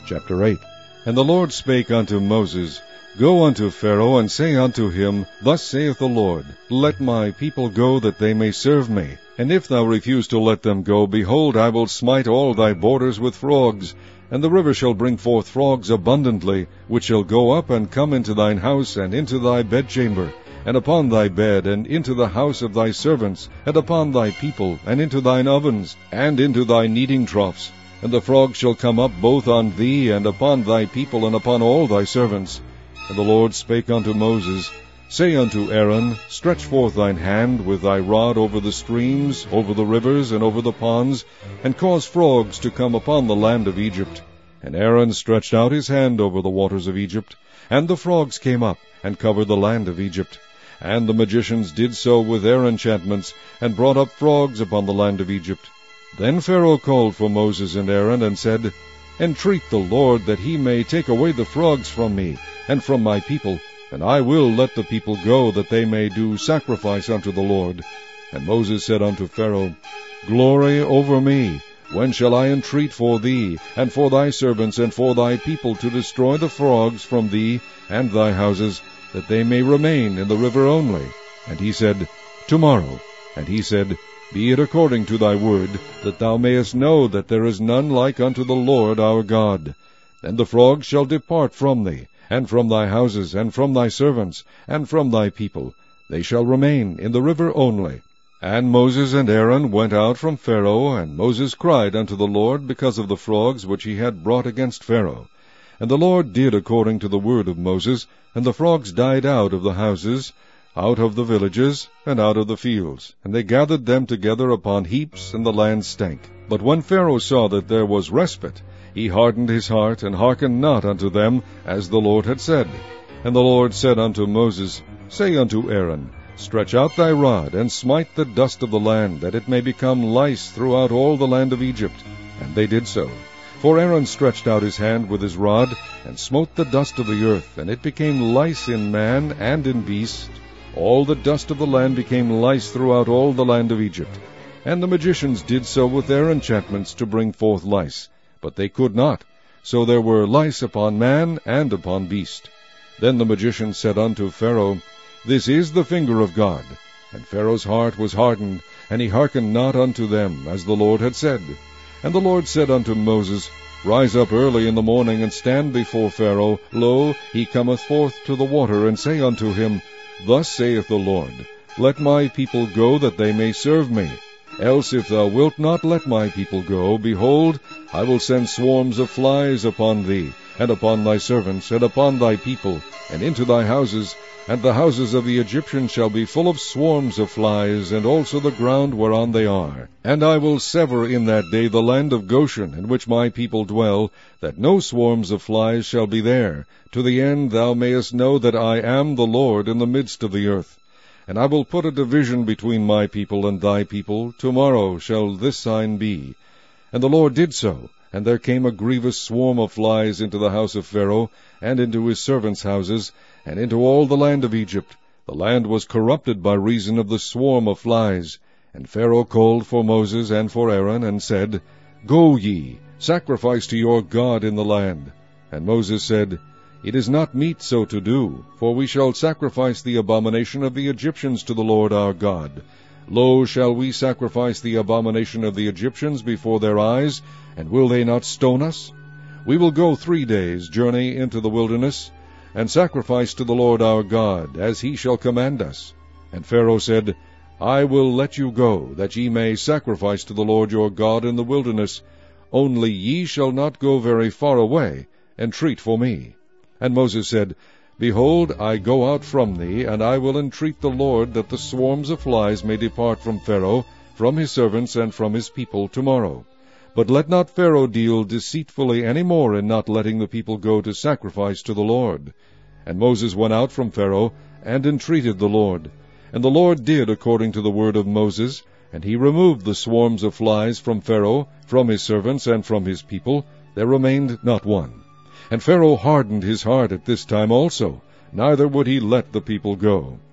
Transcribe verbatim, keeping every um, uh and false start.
Chapter eight. And the Lord spake unto Moses, Go unto Pharaoh, and say unto him, Thus saith the Lord, Let my people go, that they may serve me. And if thou refuse to let them go, behold, I will smite all thy borders with frogs, and the river shall bring forth frogs abundantly, which shall go up and come into thine house, and into thy bedchamber, and upon thy bed, and into the house of thy servants, and upon thy people, and into thine ovens, and into thy kneading troughs. And the frogs shall come up both on thee, and upon thy people, and upon all thy servants. And the Lord spake unto Moses, Say unto Aaron, Stretch forth thine hand with thy rod over the streams, over the rivers, and over the ponds, and cause frogs to come upon the land of Egypt. And Aaron stretched out his hand over the waters of Egypt, and the frogs came up, and covered the land of Egypt. And the magicians did so with their enchantments, and brought up frogs upon the land of Egypt. Then Pharaoh called for Moses and Aaron, and said, Entreat the Lord that he may take away the frogs from me, and from my people, and I will let the people go, that they may do sacrifice unto the Lord. And Moses said unto Pharaoh, Glory over me, when shall I entreat for thee, and for thy servants, and for thy people, to destroy the frogs from thee and thy houses, that they may remain in the river only? And he said, Tomorrow. And he said, Be it according to thy word, that thou mayest know that there is none like unto the Lord our God. And the frogs shall depart from thee, and from thy houses, and from thy servants, and from thy people. They shall remain in the river only. And Moses and Aaron went out from Pharaoh, and Moses cried unto the Lord because of the frogs which he had brought against Pharaoh. And the Lord did according to the word of Moses, and the frogs died out of the houses, out of the villages, and out of the fields. And they gathered them together upon heaps, and the land stank. But when Pharaoh saw that there was respite, he hardened his heart, and hearkened not unto them, as the Lord had said. And the Lord said unto Moses, Say unto Aaron, Stretch out thy rod, and smite the dust of the land, that it may become lice throughout all the land of Egypt. And they did so. For Aaron stretched out his hand with his rod, and smote the dust of the earth, and it became lice in man and in beast. All the dust of the land became lice throughout all the land of Egypt. And the magicians did so with their enchantments to bring forth lice, but they could not. So there were lice upon man and upon beast. Then the magicians said unto Pharaoh, This is the finger of God. And Pharaoh's heart was hardened, and he hearkened not unto them, as the Lord had said. And the Lord said unto Moses, Rise up early in the morning, and stand before Pharaoh. Lo, he cometh forth to the water, and say unto him, Thus saith the Lord, Let my people go, that they may serve me. Else if thou wilt not let my people go, behold, I will send swarms of flies upon thee, and upon thy servants, and upon thy people, and into thy houses, and the houses of the Egyptians shall be full of swarms of flies, and also the ground whereon they are. And I will sever in that day the land of Goshen, in which my people dwell, that no swarms of flies shall be there, to the end thou mayest know that I am the Lord in the midst of the earth. And I will put a division between my people and thy people. Tomorrow shall this sign be. And the Lord did so, and there came a grievous swarm of flies into the house of Pharaoh, and into his servants' houses, and into all the land of Egypt. The land was corrupted by reason of the swarm of flies. And Pharaoh called for Moses and for Aaron, and said, Go ye, sacrifice to your God in the land. And Moses said, It is not meet so to do, for we shall sacrifice the abomination of the Egyptians to the Lord our God. Lo, shall we sacrifice the abomination of the Egyptians before their eyes, and will they not stone us? We will go three days' journey into the wilderness, and sacrifice to the Lord our God, as he shall command us. And Pharaoh said, I will let you go, that ye may sacrifice to the Lord your God in the wilderness. Only ye shall not go very far away, entreat for me. And Moses said, Behold, I go out from thee, and I will entreat the Lord that the swarms of flies may depart from Pharaoh, from his servants, and from his people tomorrow. But let not Pharaoh deal deceitfully any more in not letting the people go to sacrifice to the Lord. And Moses went out from Pharaoh, and entreated the Lord. And the Lord did according to the word of Moses, and he removed the swarms of flies from Pharaoh, from his servants, and from his people. There remained not one. And Pharaoh hardened his heart at this time also, neither would he let the people go.